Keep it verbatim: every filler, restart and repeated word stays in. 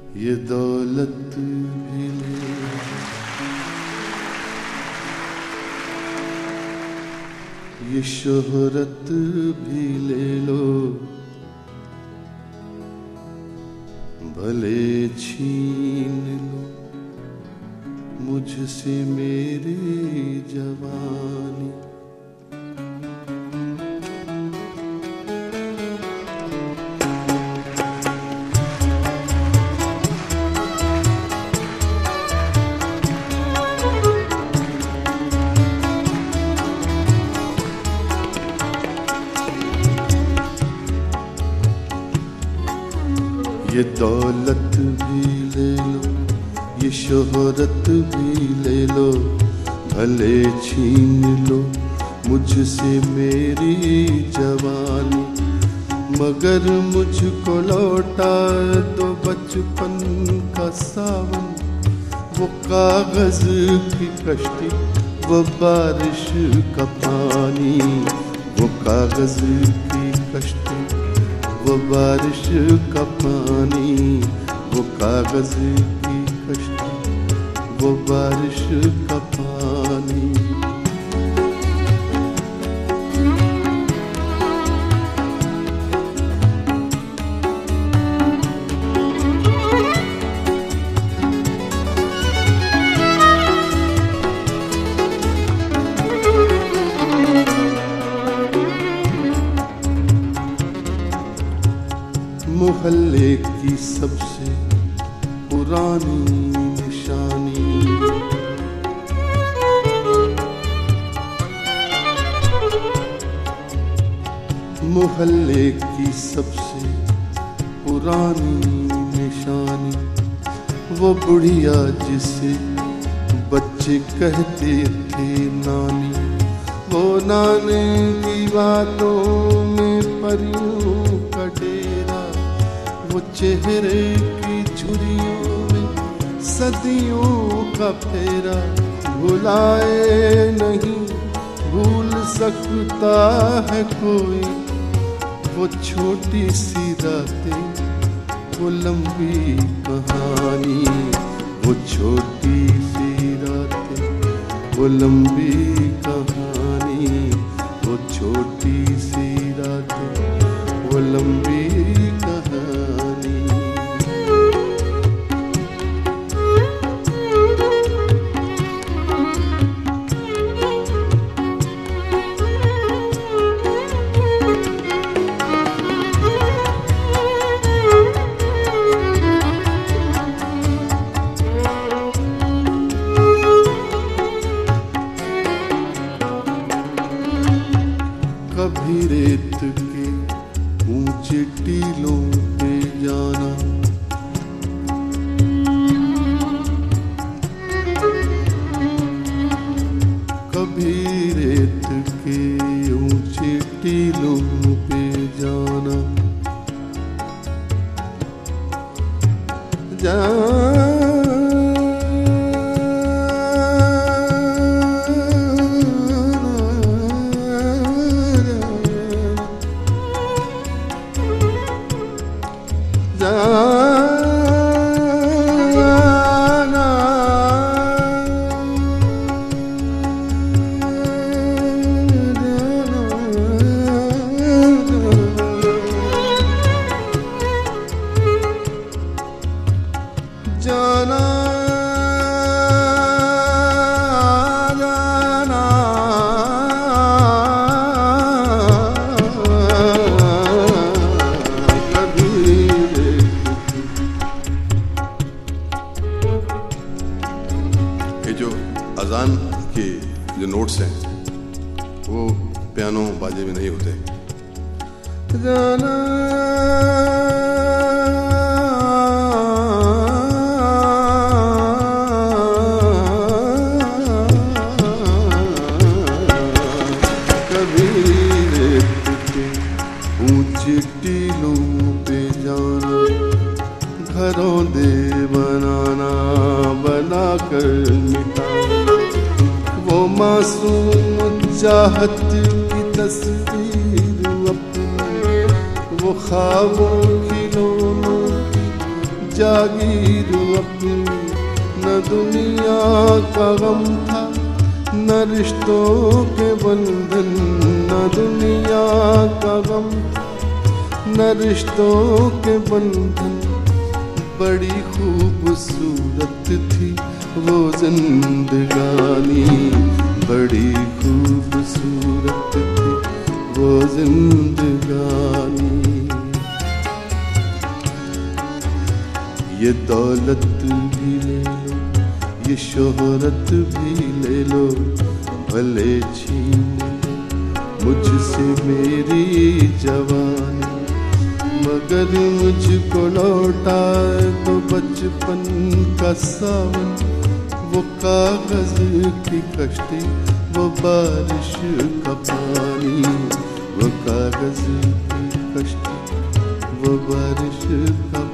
ये दौलत भी ले, ये शोहरत भी ले लो, भले छीन लो मुझसे मेरी जवानी। ये दौलत भी ले लो, ये शोहरत भी ले लो, भले छीन लो मुझसे मेरी जवानी, मगर मुझको लौटा दो बचपन का सावन, वो कागज की कश्ती, वो बारिश का पानी, वो कागज की कश्ती, वो बारिश का पानी, वो कागज की कश्ती, वो बारिश का पानी। मोहल्ले की सबसे पुरानी निशानी, मोहल्ले की सबसे पुरानी निशानी, वो बुढ़िया जिसे बच्चे कहते थे नानी, वो नाने की बातों में परियों का डेरा, वो चेहरे की झुर्रियों में सदियों का फेरा, भुलाए नहीं भूल सकता है कोई, वो छोटी सी रातें, वो लंबी कहानी, वो छोटी सी रातें, वो लंबी कहानी, वो छोटी सी रातें, वो लंबी कहानी। कभी रेत के ऊंचे टीलों पे जाना, कभी रेत के ऊंचे टीलों पे जाना, जाना जाना जाना कभी। ये जो अजान के जो नोट्स हैं वो पियानो बाजे में नहीं होते। जाना टीलों पे जाना, घरों दे बनाना, बना कर मिटाना, वो मासूम चाहत की तस्वीर अपनी, वो ख्वाबों खिलौनों की जागीर अपनी, न दुनिया का गम था न रिश्तों के बंधन, न दुनिया का गम न रिश्तों के बंधन। बड़ी खूबसूरत थी वो जिंदगानी, बड़ी खूबसूरत थी वो जिंदगानी। ये दौलत भी ले लो, ये शोहरत भी ले लो, भले छीन लो मुझसे मेरी जवानी, मगर मुझको लौटाए तो बचपन का सावन, वो कागज की कश्ती वो बारिश का पानी, वो कागज की कश्ती वो बारिश का